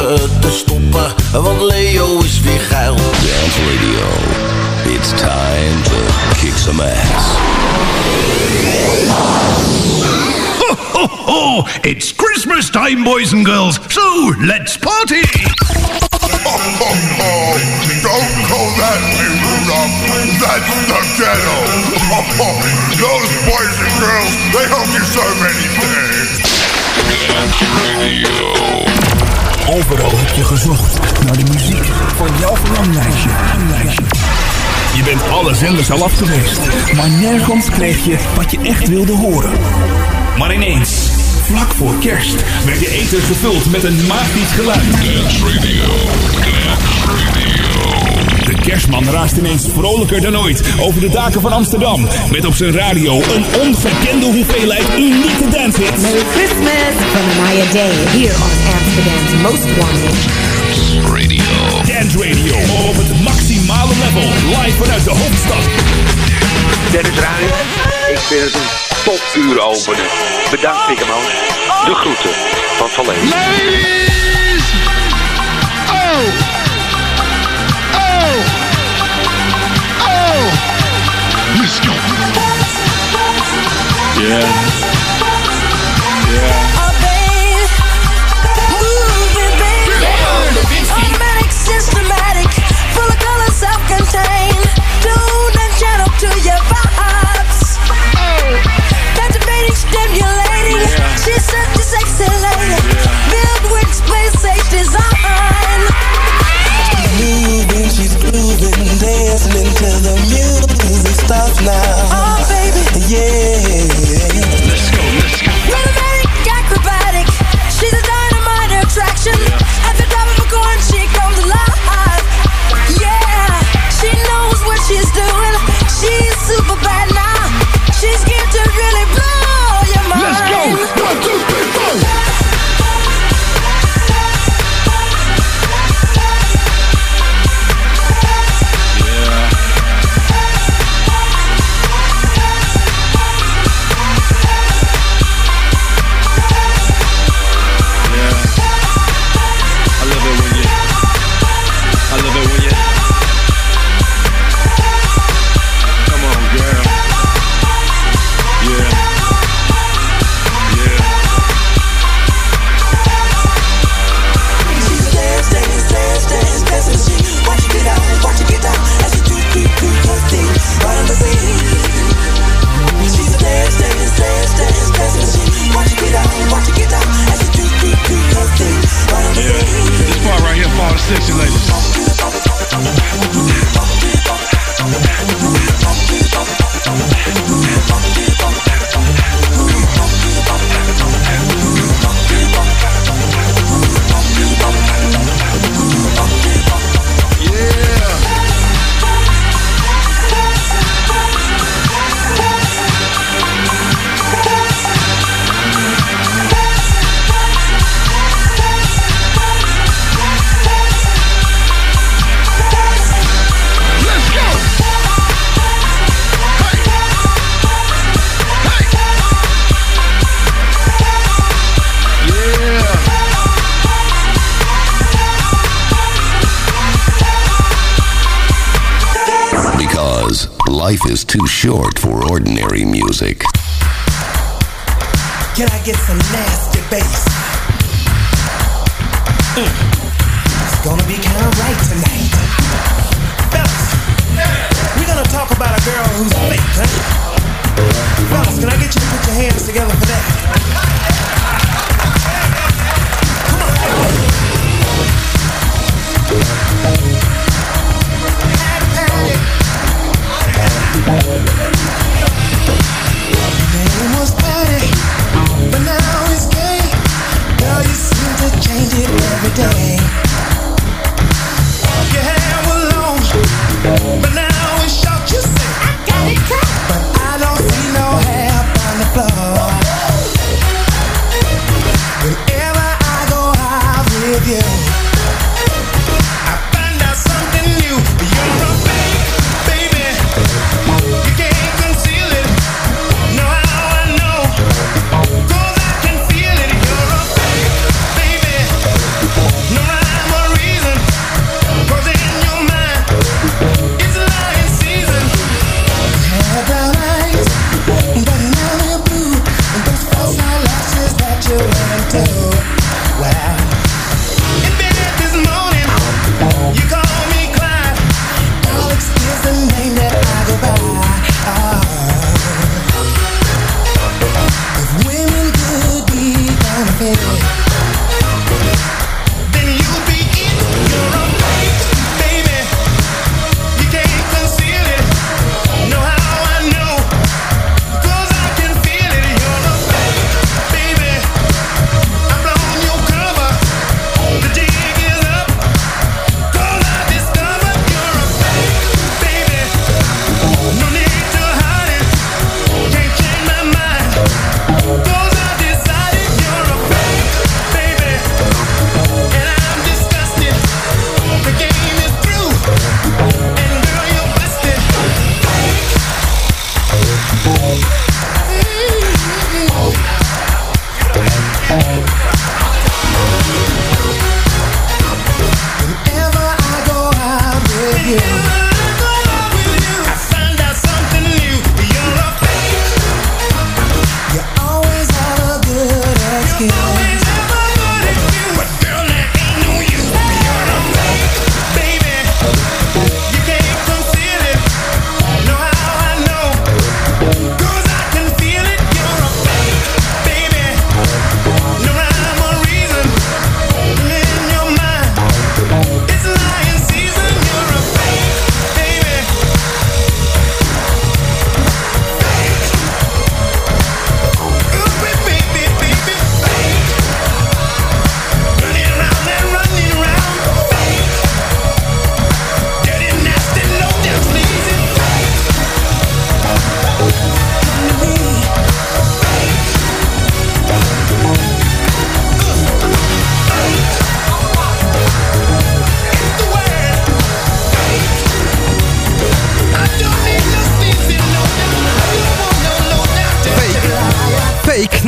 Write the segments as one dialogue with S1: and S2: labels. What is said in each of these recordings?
S1: het te stoppen, want Leo is weer geil.
S2: Dance Radio, it's time to kick some ass.
S3: Ho, ho, ho! It's Christmas time, boys and girls, so let's party!
S4: Don't call that me, Rudolph. That's the ghetto. Those boys and girls, they help you so many things. Dance Radio.
S5: Overal heb je gezocht naar de muziek van jouw verlanglijstje. Je bent alle zenders al af geweest, maar nergens kreeg je wat je echt wilde horen. Maar ineens, vlak voor kerst, werd je ether gevuld met een magisch geluid.
S4: Dance Radio.
S5: De kerstman raast ineens vrolijker dan ooit over de daken van Amsterdam. Met op zijn radio een ongekende hoeveelheid unieke dancehits.
S6: Merry Christmas from Maya Day, here on Amsterdam's Most Wanted.
S5: Dance Radio, op het maximale level, live vanuit de hoofdstad.
S7: Dennis Ruijs, ik vind het een topuur openen. Bedankt, Pikkerman. De groeten van Van Leeuwen.
S3: Ladies! Oh! Let's go!
S4: Yeah.
S8: Oh, babe. Moving, baby. Automatic, systematic. Full of color, self-contained. Tune and channel to your vibes. Captivating, stimulating. She's such a sexy lady. Built with space age design.
S1: Moving, she's grooving, dancing until the music stops now.
S8: Oh, baby.
S1: Yeah.
S3: Let's go!
S8: Automatic, acrobatic. She's a dynamite attraction. At the top of a coin, she comes alive. Yeah, she knows what she's doing. She's super bad now. She's geared to really blow your mind.
S3: Let's go! 1, 2, 3, 4!
S4: Sexy ladies.
S2: Life is too short for ordinary music.
S1: Can I get some nasty bass? It's gonna be kind of right tonight. Fellas, we're gonna talk about a girl who's fake, huh? Fellas, can I get you to put your hands together for that? Come on. Name was Patty, but now it's gay. Girl, you seem to change it every day. Your hair was long, but now it's short. You say I got it cut, but I don't see no hair on the floor.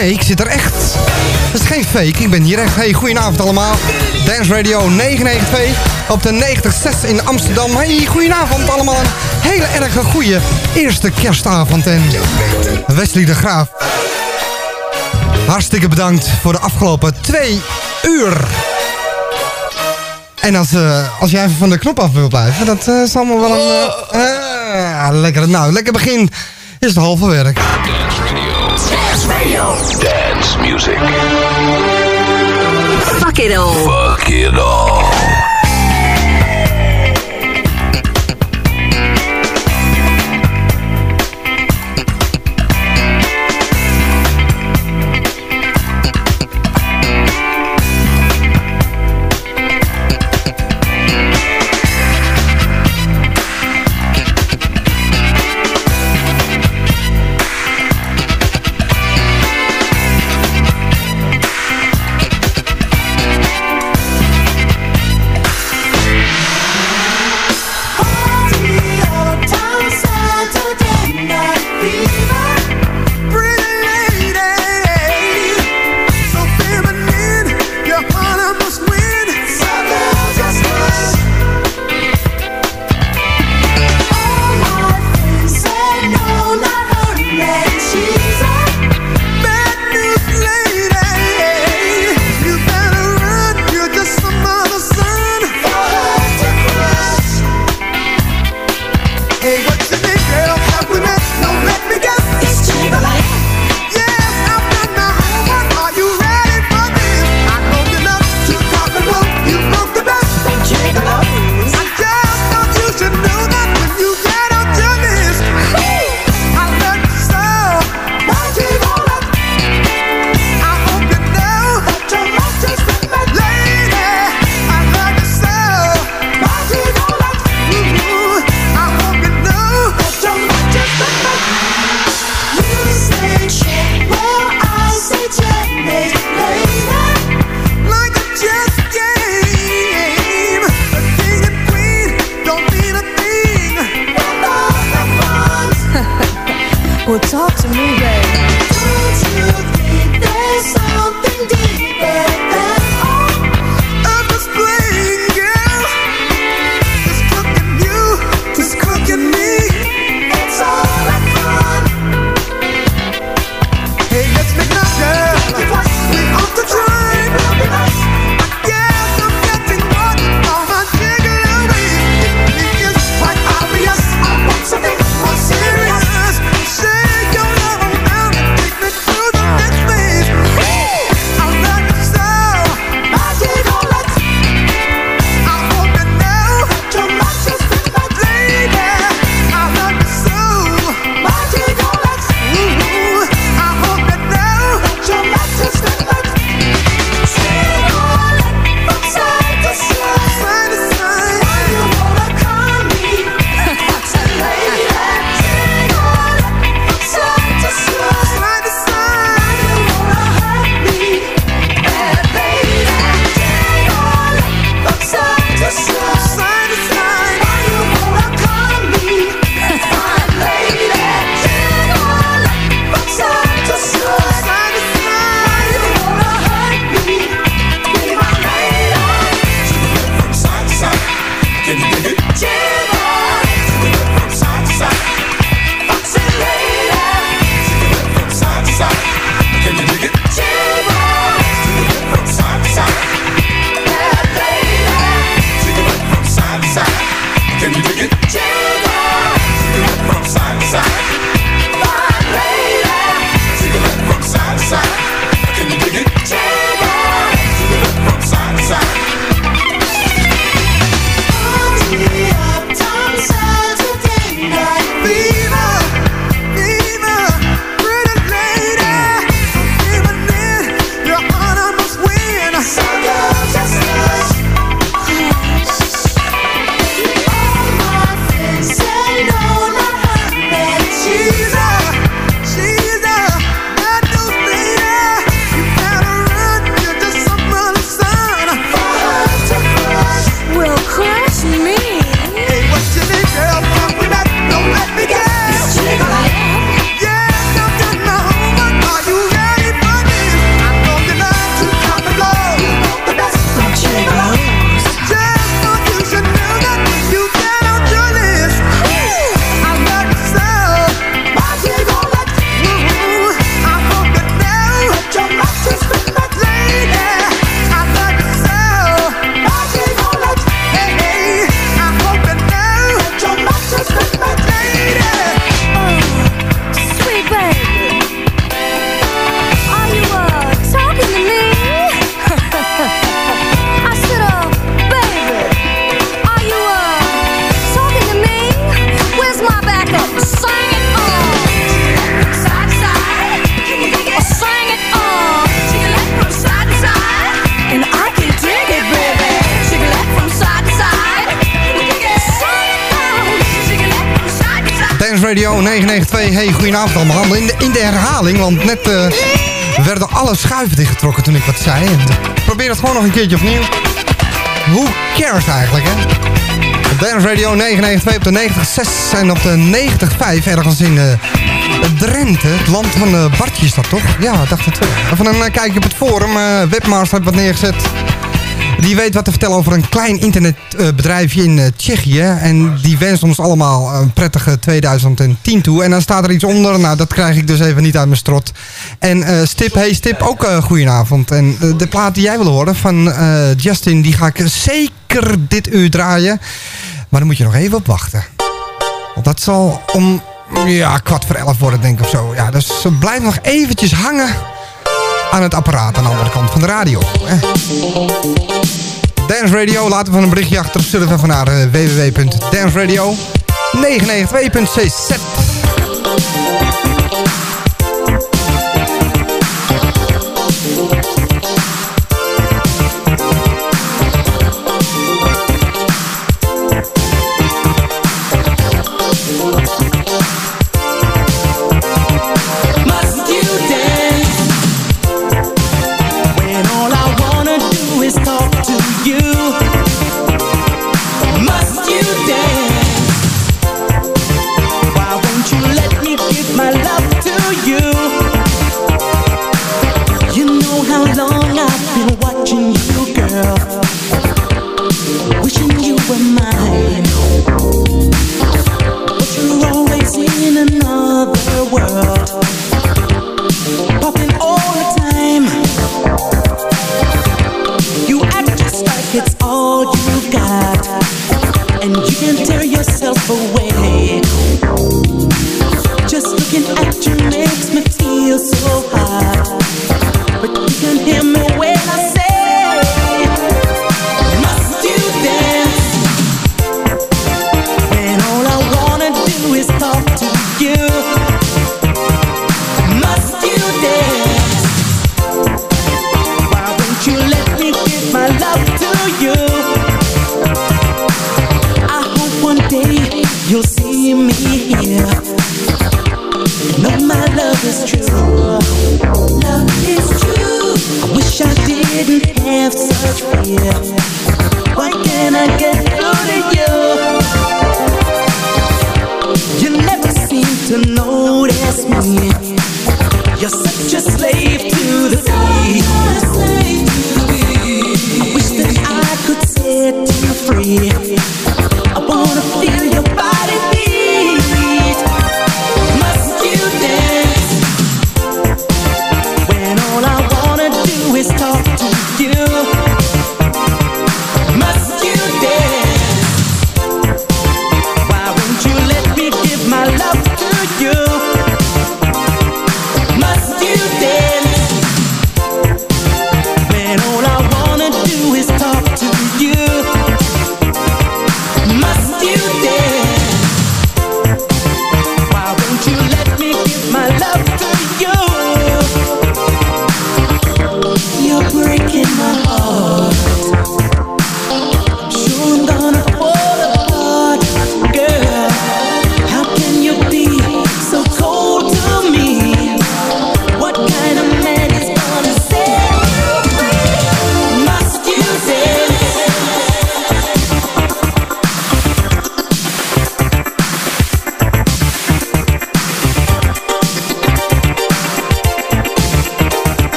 S9: Nee, ik zit er echt. Dat is geen fake, ik ben hier echt. Hey, goedenavond allemaal. Dance Radio 992 op de 90.6 in Amsterdam. Hey, goedenavond allemaal. Een hele erg goede eerste kerstavond. En Wesley de Graaf, hartstikke bedankt voor de afgelopen 2 uur. En als jij even van de knop af wil blijven, dat is allemaal wel een... lekker, nou, lekker begin is het halve werk.
S2: Dance Radio. Dance Radio. Dance music.
S6: Fuck it all.
S2: Fuck it all.
S8: Well, talk to me, baby. Don't you think there's something deeper than all of this playing, girl? Just cooking you, just cooking me. It's all that fun. Hey, let's make love, girl. We off the train. Yes, I'm getting what all my jiggly. It is quite obvious. I want something more serious. Say your love now.
S9: Dance Radio 992. Hey, goedenavond allemaal. In de herhaling, want net werden alle schuiven dichtgetrokken toen ik wat zei. En probeer het gewoon nog een keertje opnieuw. Who cares eigenlijk, hè? Op Dance Radio 992 op de 90.6 en op de 90.5 ergens in Drenthe. Het land van Bartje is dat toch? Ja, ik dacht het wel. Even een kijkje op het forum. Webmaster heeft wat neergezet. Die weet wat te vertellen over een klein internetbedrijfje in Tsjechië. En die wenst ons allemaal een prettige 2010 toe. En dan staat er iets onder. Nou, dat krijg ik dus even niet uit mijn strot. En Stip, hey Stip, ook goedenavond. En de plaat die jij wil horen van Justin, die ga ik zeker dit uur draaien. Maar dan moet je nog even op wachten. Want dat zal om 11:15 worden, denk ik of zo. Ja, dus blijf nog eventjes hangen aan het apparaat aan de andere kant van de radio. Dance Radio, laten we van een berichtje achter. Zullen we even naar www.danceradio992.cz.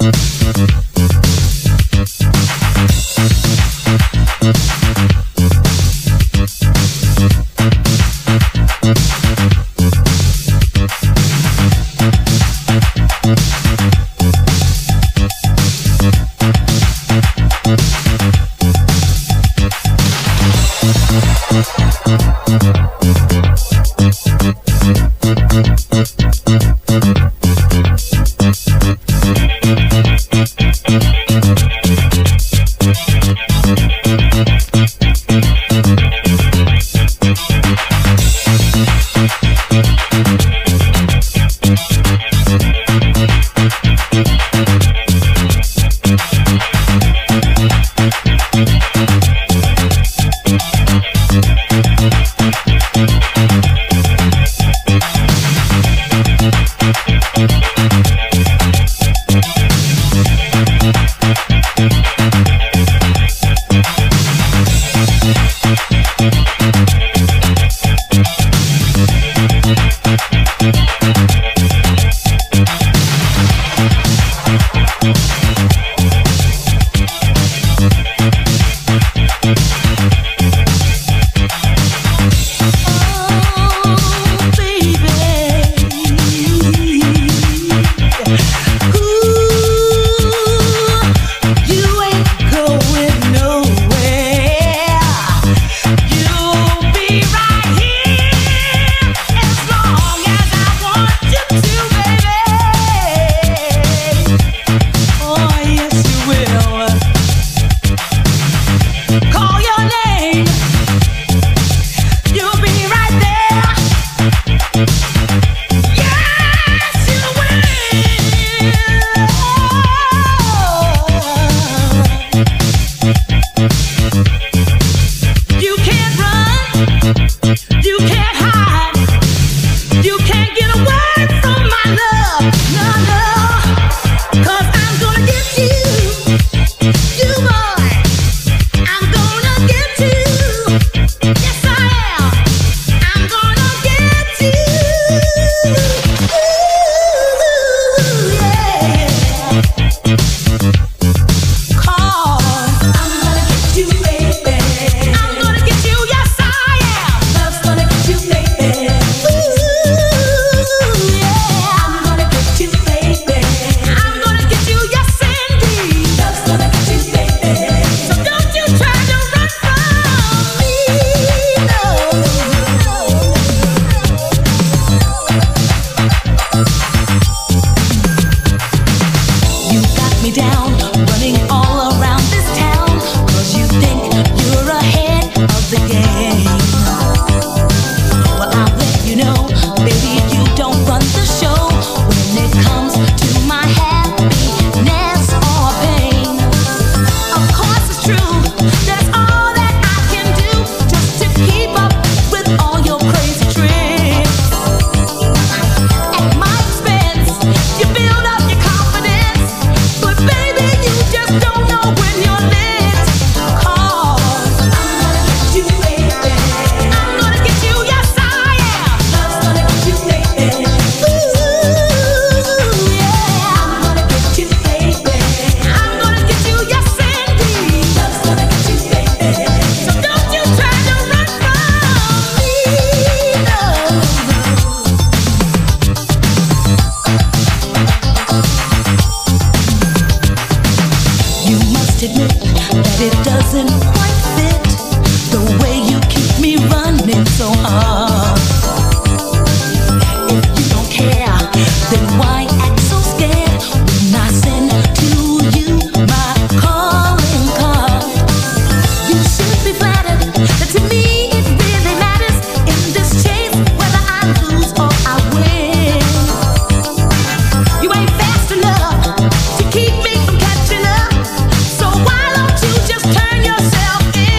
S8: To keep me from catching up, so why don't you just turn yourself in?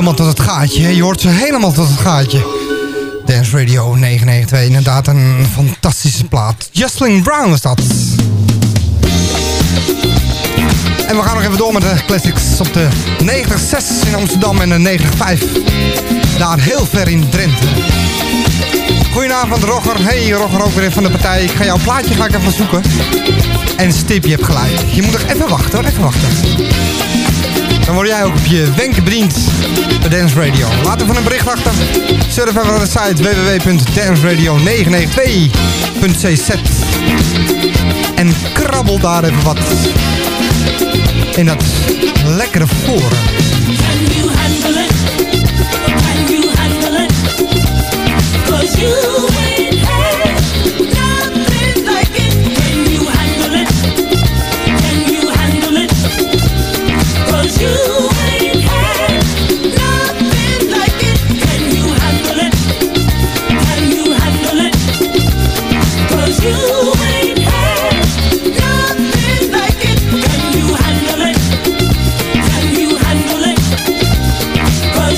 S9: helemaal tot het gaatje. Je hoort ze helemaal tot het gaatje. Dance Radio 992, inderdaad een fantastische plaat. Jocelyn Brown was dat. En we gaan nog even door met de classics op de 90.6 in Amsterdam en de 90.5. Daar heel ver in Drenthe. Goedenavond Roger. Hey Roger, ook weer van de partij. Ik ga jouw plaatje even zoeken. En Stip, je hebt gelijk. Je moet nog even wachten hoor, even wachten. Dan word jij ook op je wenken bediend bij Dance Radio. Laat even een bericht achter. Surf even naar de site www.danceradio992.cz en krabbel daar even wat in dat lekkere forum.
S8: Can you handle it? Can you handle it? 'Cause you ain't had nothing like it. Can you handle it? Can you handle it? 'Cause you ain't had nothing like it. Can you handle it? Can you handle it? 'Cause you ain't had nothing like it. Can you handle it? Can you handle it? 'Cause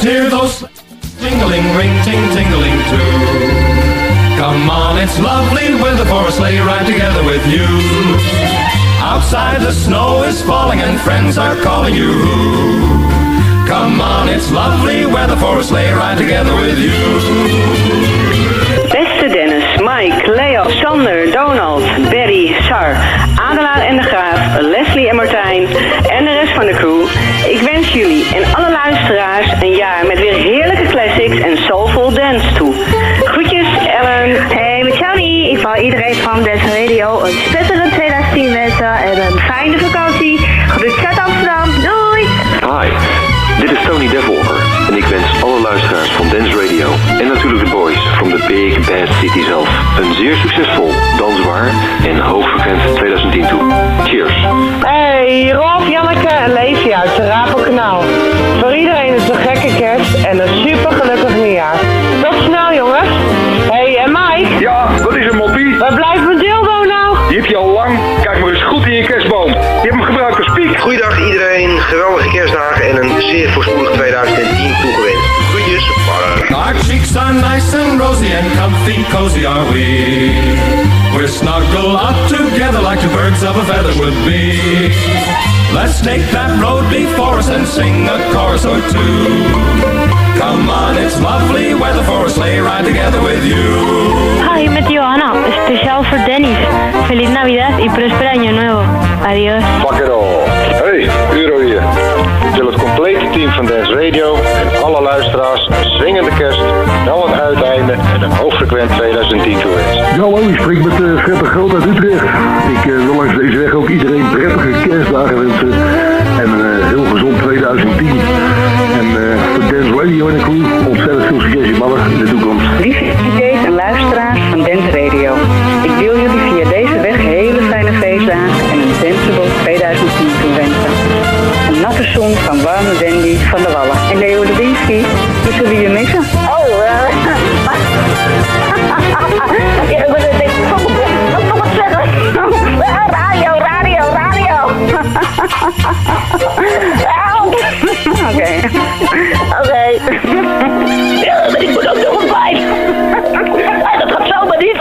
S10: hear those jingling, ring, ting, tingling too. Come on, it's lovely weather for a sleigh ride together with you. Outside the snow is falling and friends are calling you. Come on, it's lovely weather for a sleigh ride together with you.
S11: Beste Dennis, Mike, Leo, Sander, Donald, Berry, Sar, Adelaar en de Graaf, Leslie en Martijn en de rest van de crew. Ik wens jullie en alle luisteraars een jaar met weer heerlijke classics en soulful dance toe. Groetjes, Ellen.
S12: Hey, met Johnny. Ik wou iedereen van Dance Radio een spetterend 2010 wensen en een fijne vakantie. Groetjes uit Amsterdam. Doei!
S13: Hi, dit is Tony Devolker en ik wens alle luisteraars van Dance Radio en natuurlijk de boys from the Big Bad City zelf een zeer succesvol, dansbaar en hoogfrequent 2010 toe. Cheers!
S14: Hey, Rolf, Janneke en Levi uit het Rapelkanaal. Voor iedereen is een gekke kerst en een super gelukkig nieuwjaar. Tot snel, jongens. Hey, en Mike?
S15: Ja, wat is een moppie?
S14: Waar blijft mijn dildo nou?
S15: Die heb je al lang. Kijk maar eens goed in je kerstboom. Je hebt hem gebruikt als piek.
S16: Goeiedag iedereen, geweldige kerstdagen en een zeer voorspoedig 2010 toegewenst. Groetjes,
S10: Our cheeks are nice and rosy and comfy cozy are we. We're snuggled up together like two birds of a feather would be. Let's take that road before us and sing a chorus or two. Come on, it's lovely weather for a sleigh ride together with you.
S17: Hi, met Johanna, especial voor Dennis. Feliz Navidad y próspero año nuevo. Adiós.
S15: Fuck it all. Hey, Euro hier. Ik wil het complete team van Dance Radio en alle luisteraars een swingende kerst, wel een uiteinde en een hoogfrequent 2010 toewensen.
S18: Ja, hallo, ik spreek met Fred de Groot uit Utrecht. Ik wil langs deze weg ook iedereen prettige kerstdagen wensen en een heel gezond 2010. En voor Dance Radio en de crew ontzettend veel succes in mannen in de toekomst.
S11: Lieve DJ's en luisteraars van Dance Radio. Ik wil jullie via deze weg hele fijne feestdagen en een danceable 2010 toewensen. Een natte zon van warme dandy van de Wallen. En Leo de Winsky, we zullen je missen.
S12: Oh, wat zeggen? Radio.
S11: Oké.
S12: Ja, maar ik moet ook nog een pijp. Dat gaat zomaar niet.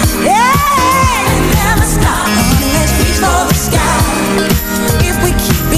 S8: If we keep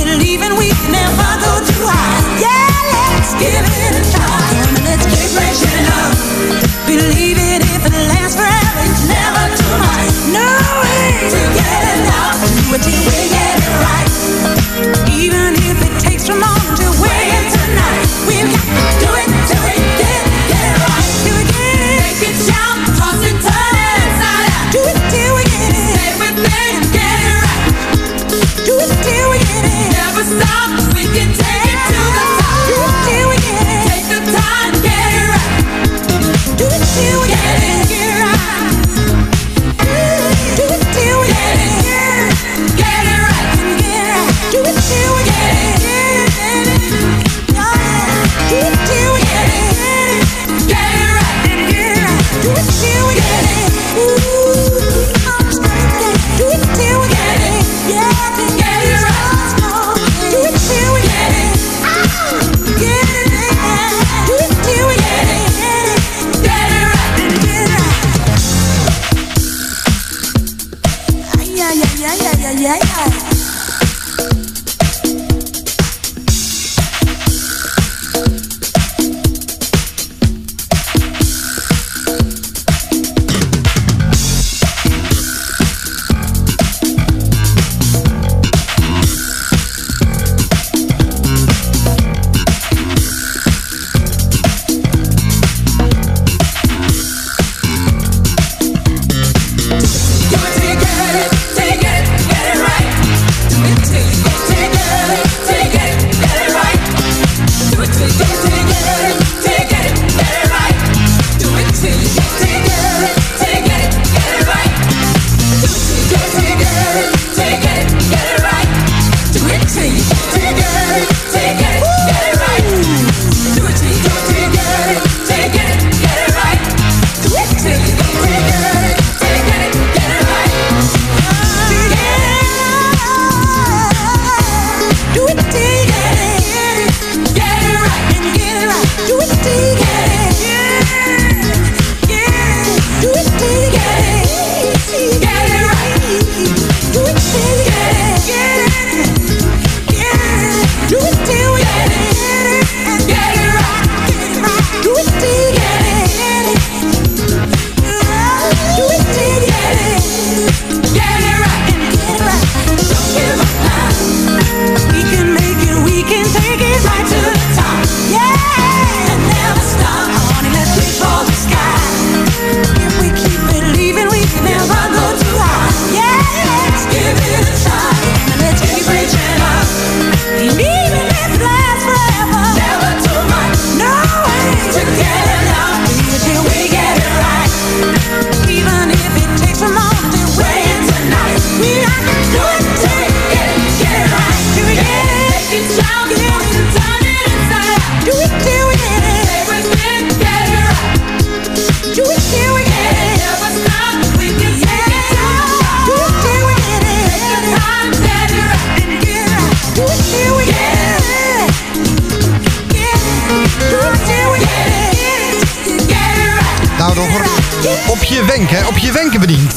S9: Op je wenken, op je wenken bediend.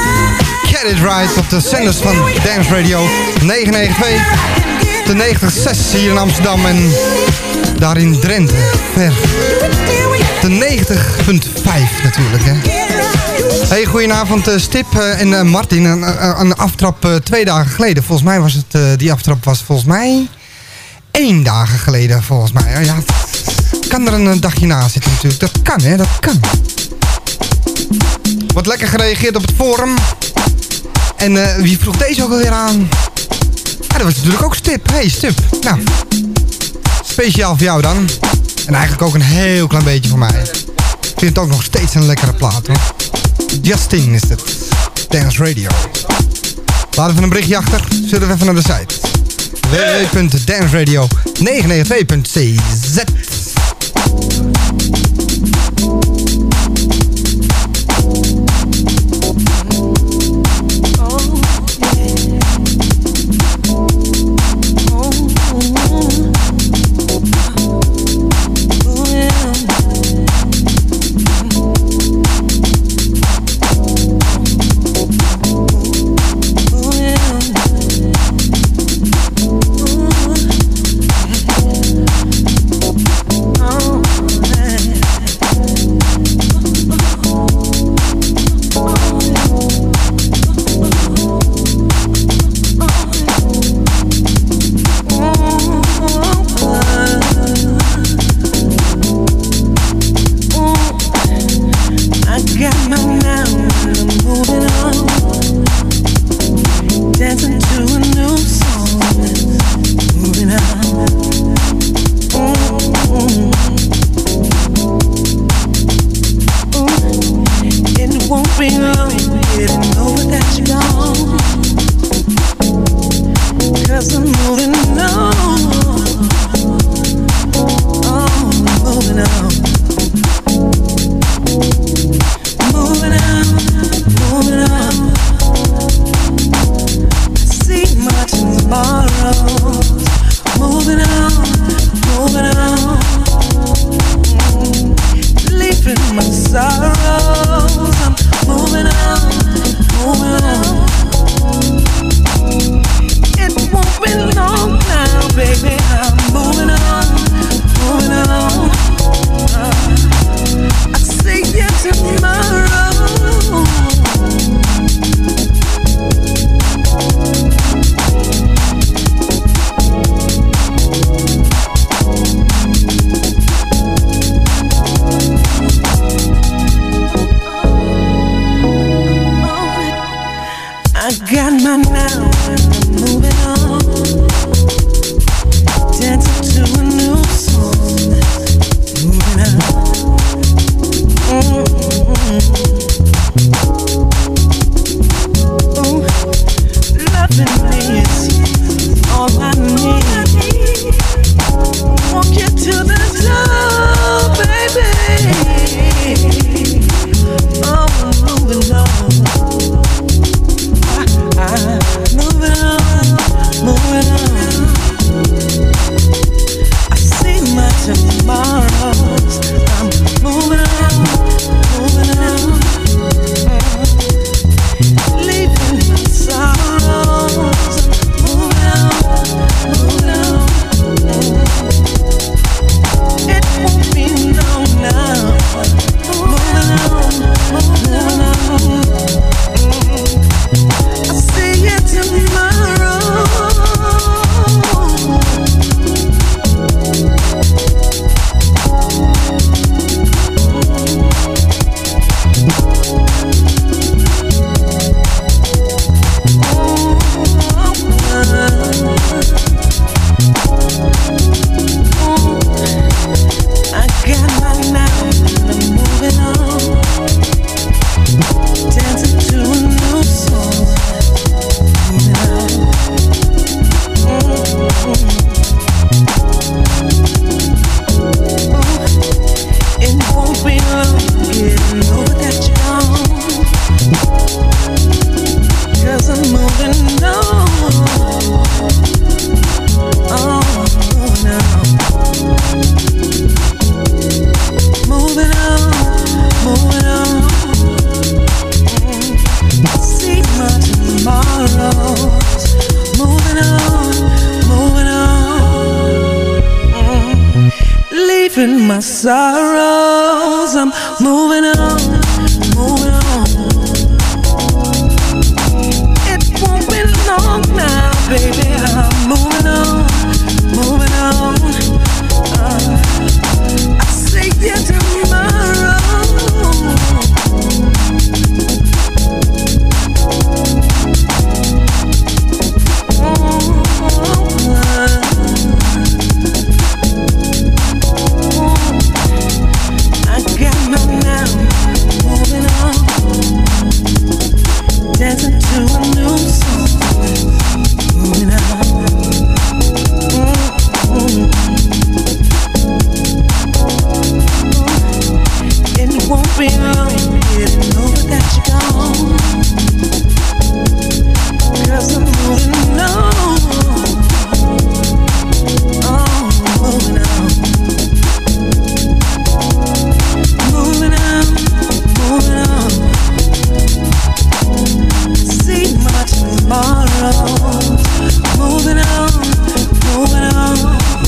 S9: Get It Right op de zenders van Dance Radio 992. De 90.6 hier in Amsterdam en daar in Drenthe. Ver. De 90.5 natuurlijk, hè. Hey, goedenavond Stip en Martin. Een aftrap 2 dagen geleden. Volgens mij was het, die aftrap was volgens mij 1 dagen geleden, volgens mij. Ja, kan er een dagje na zitten natuurlijk. Dat kan, hè, dat kan. Wordt lekker gereageerd op het forum. En wie vroeg deze ook alweer aan? Ja, dat was natuurlijk ook Stip. Hey Stip. Nou, speciaal voor jou dan. En eigenlijk ook een heel klein beetje voor mij. Ik vind het ook nog steeds een lekkere plaat, hoor. Justin is het. Dance Radio. Laat even een berichtje achter. Zullen we even naar de site. www.danceradio992.cz.
S1: leaving my sorrows. I'm moving on, moving on. It won't be long now, baby. I'm moving on, moving on. I'll see you tomorrow. Dancing to a new song, moving on. It won't be long getting over that you're gone, 'cause I'm moving on. Oh, moving on. Moving on, moving on. See my tomorrow. Moving on, moving on.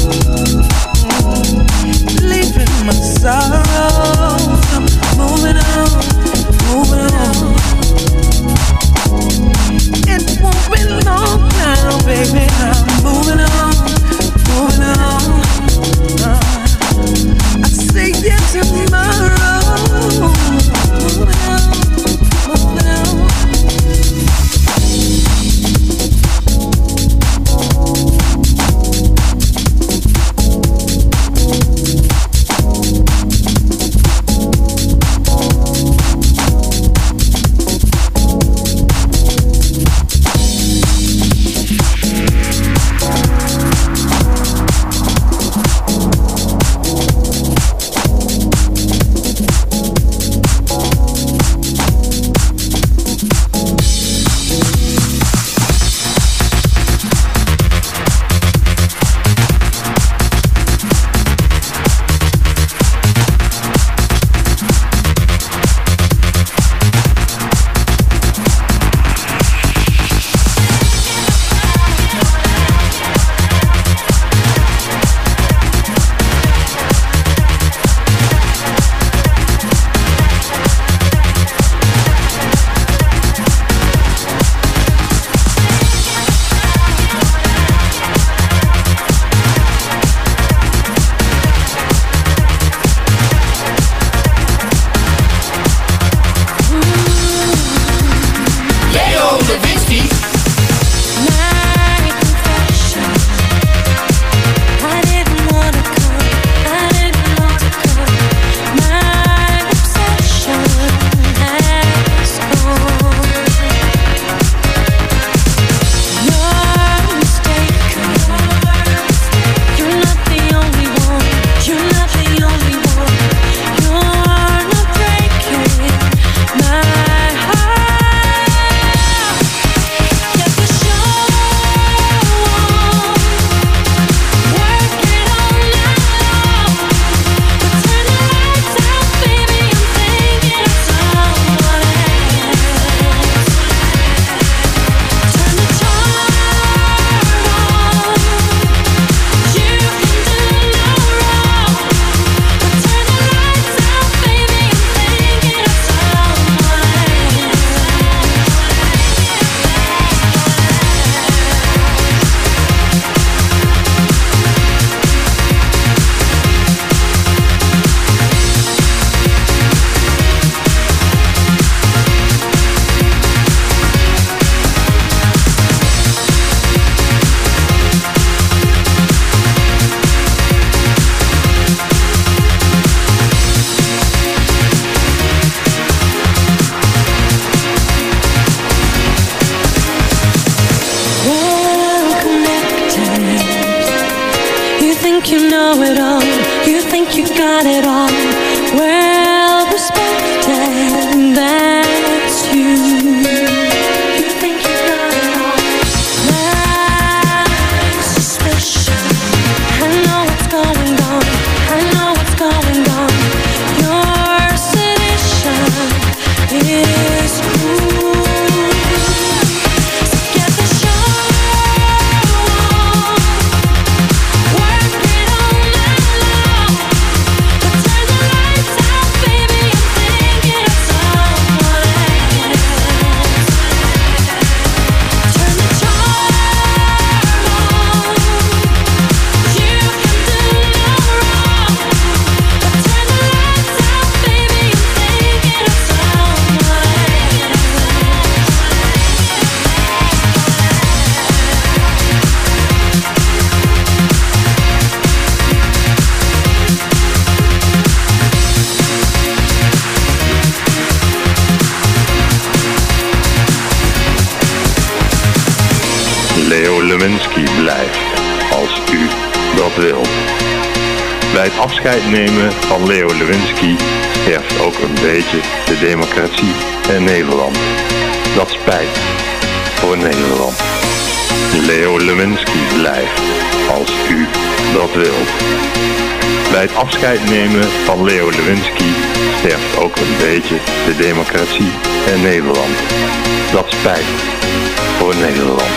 S1: Leaving my sorrows. I'm moving on, moving on. It won't be long now, baby. I'm moving on, moving on. I'll see you tomorrow. Moving on, moving on.
S13: Lewinsky blijft, als u dat wilt. Bij het afscheid nemen van Leo Lewinsky sterft ook een beetje de democratie in Nederland. Dat spijt voor Nederland. Leo Lewinsky blijft, als u dat wilt. Bij het afscheid nemen van Leo Lewinsky sterft ook een beetje de democratie in Nederland. Dat spijt voor Nederland.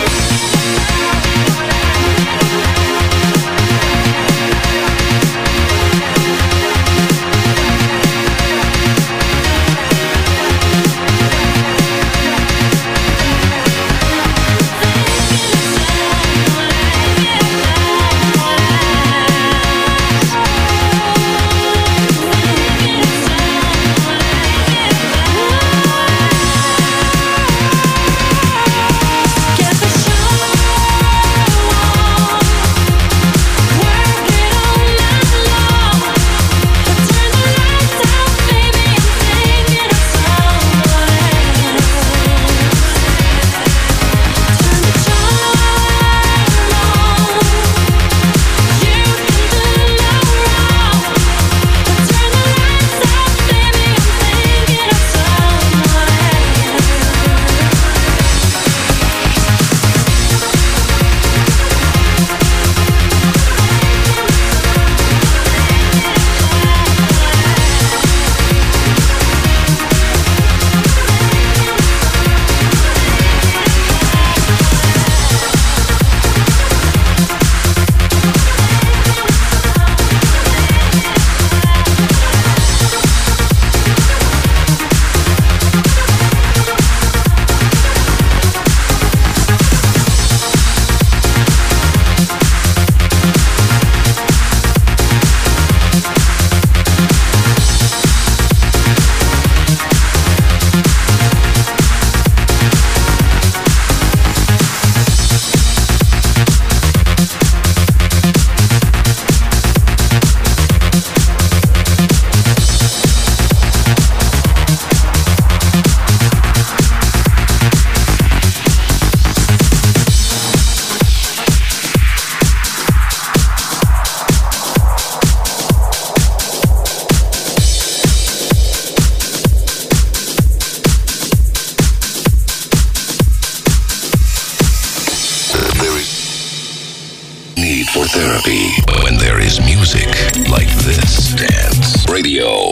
S2: For therapy when there is music like this. Dance Radio.